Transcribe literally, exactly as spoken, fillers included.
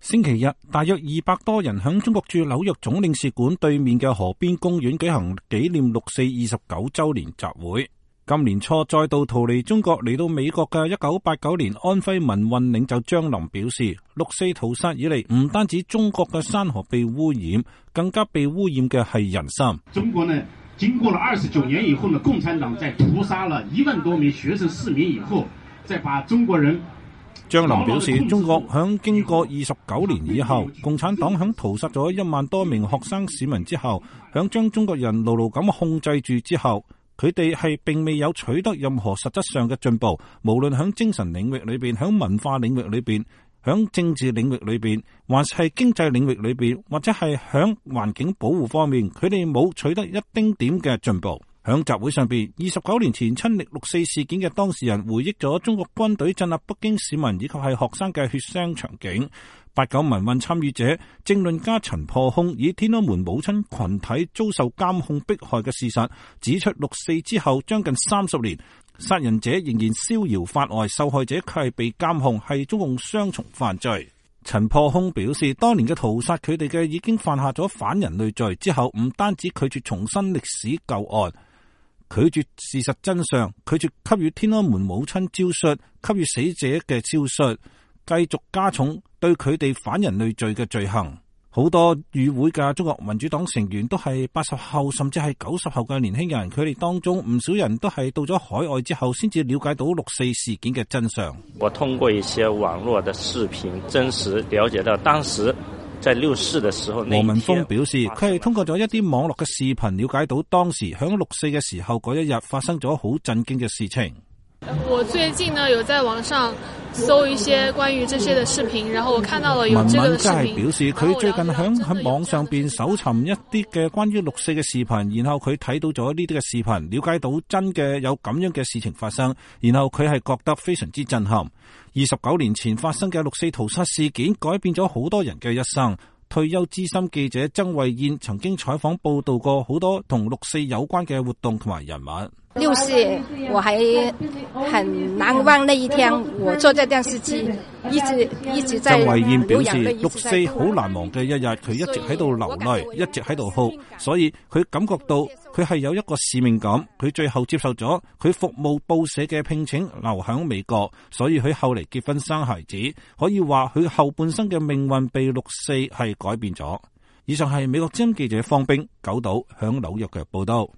星期日，大約二百多人響中國駐紐約總領事館對面嘅河邊公園舉行紀念六四二十九周年集會。今年初再度逃離中國嚟到美國嘅一九八九年安徽民運領袖張林表示，六四屠殺以嚟唔單止中國嘅山河被污染，更加被污染嘅係人心。 中國呢，經過了二十九年以後呢，共產黨在屠殺了一萬多名學生市民以後，再把中國人。 張林表示，中國響經過二十九年以後，共產黨響屠殺咗一萬多名學生市民之後，響將中國人牢牢咁控制住之後，佢哋係並未有取得任何實質上嘅進步，無論響精神領域裏邊、響文化領域裏邊、響政治領域裏邊，還是係經濟領域裏邊，或者係響環境保護方面，佢哋冇取得一丁點嘅進步。響集會上邊，二十九年前親歷六四事件嘅當事人回憶咗中國軍隊鎮壓北京市民以及係學生嘅血腥場景。八九民運參與者政論家陳破空以天安門母親群體遭受監控迫害嘅事實，指出六四之後將近三十年，殺人者仍然逍遙法外，受害者卻係被監控，係中共雙重犯罪。陳破空表示，當年嘅屠殺佢哋嘅已經犯下咗反人類罪，之後唔單止拒絕重申歷史舊案，拒絕事實真相，拒絕給予天安門母親招述，給予死者嘅招述，繼續加重對佢哋反人類罪嘅罪行。好多與會嘅中國民主黨成員都係八十後甚至係九十後嘅年輕人，佢哋當中唔少人都係到咗海外之後先至了解到六四事件嘅真相。 我通過一些網絡的視頻真實了解到當時在六四的時候， 羅文峰表示，佢係通過咗一啲網絡嘅視頻了解到當時響六四嘅時候嗰一日發生咗好震驚嘅事情。 我最近呢有在網上搜一些關於這些的視頻，然後我看到了有這個的視頻。文文係表示佢最近響喺網上邊搜尋一啲嘅關於六四嘅視頻，然後佢睇到咗呢啲嘅視頻，了解到真嘅有咁樣嘅事情發生，然後佢係覺得非常之震撼。二十九年前發生嘅六四屠殺事件改變咗好多人嘅一生。退休資深記者曾慧燕曾經採訪報道過好多同六四有關嘅活動同埋人物。 六四我還很難忘那一天，我坐在電視機一直一直在流眼淚。 曾慧燕表示，六四好難忘嘅一日，佢一直喺度流淚，一直喺度哭，所以佢感覺到佢係有一個使命感。佢最後接受咗佢服務報社嘅聘請，留響美國，所以佢後嚟結婚生孩子。可以話佢後半生嘅命運被六四係改變咗。以上係美國之音記者方冰九島響紐約嘅報道。